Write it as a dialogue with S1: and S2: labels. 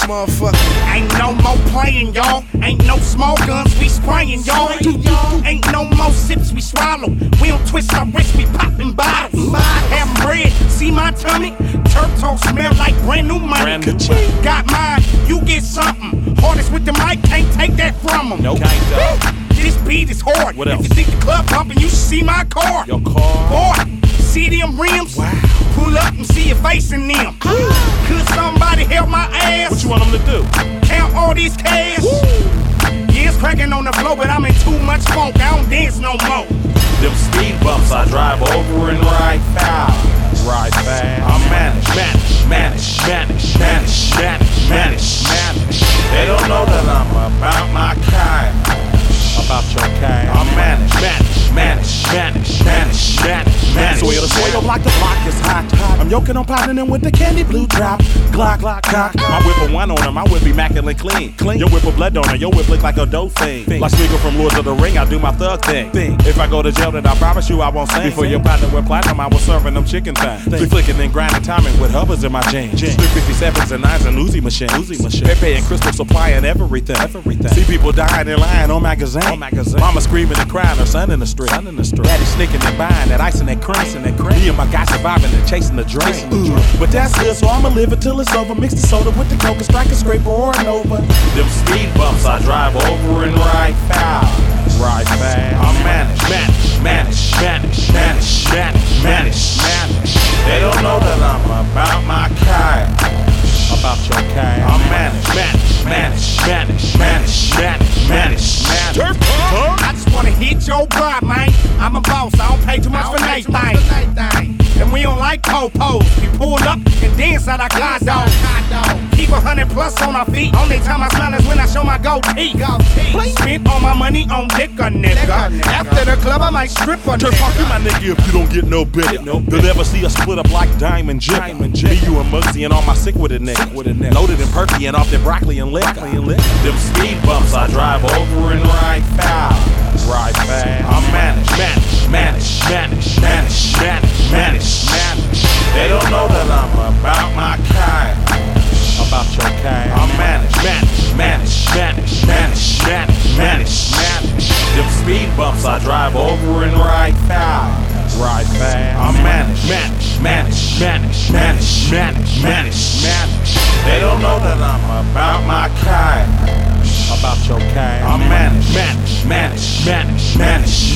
S1: motherfucker.
S2: Ain't no more playing, y'all. Ain't no small guns, we spraying, y'all. Ain't no more sips, we swallow. We don't twist our wrists, we popping bottles. Having bread, see my tummy? Turtle smell like brand new money. Got mine, you get something. Hardest with the mic, can't take that from them.
S3: No, can't.
S2: This beat is hard.
S3: What else?
S2: If you think the club pumping, you should see my car.
S3: Your car?
S2: Boy, see them rims?
S3: Wow.
S2: Pull up and see your face in them. Could somebody help my ass?
S3: What you want them to do?
S2: Count all these cash. Yeah, it's cracking on the floor, but I'm in too much funk. I don't dance no more.
S3: Them speed bumps I drive over and ride fast. Ride fast. I manage. They don't know that I'm about my kind. About your kind. I manage. Soil like the block is hot. I'm yoking on pounding them with the candy blue drop. Glock. My whip a one on him, my whip immaculate clean. Your whip a blood donor, your whip look like a dope thing. Like Smeagol from Lords of the Ring, I do my thug thing. If I go to jail, then I promise you I won't sing. Before your partner with platinum, I was serving them chicken thighs. We flicking and grinding timing with hubbers in my jeans. 357s and 9s and Uzi machine. Pepe and Crystal supplying everything. See people dying in line on magazine. Mama screaming and crying, her son in the street. Daddy sneaking and buying that ice and that cream. Me and my guy surviving and chasing the dream. But that's good, so I'ma live it till it's over. Mix the soda with the coke and strike a scrape roaring over. Them speed bumps I drive over and ride fast. I manage. They don't know that I'm about my kind. About your kind. I manage.
S2: I just wanna hit your block, man. I'm a boss, I don't pay too much for anything. And we don't like po-pos. We pull up and dance at our car dog. Keep 100 plus on our feet. Only time I smile is when I show my gold teeth. Spent all my money on liquor, nigga. After the club, I might strip a nigga.
S3: Fuck you, my nigga, if you don't get no bigger. They'll never see us split up like Diamond Jigger. Me, you, and Muggsy, and all my sick with a nigga. Loaded and perky and off that broccoli and liquor. Them speed bumps I drive over and ride fast. I manage. They don't know that I'm about my kind. About your kind. I manage. Them speed bumps I drive over and ride fast. I manage. They don't know that I'm about my kind. About your kind. I manage.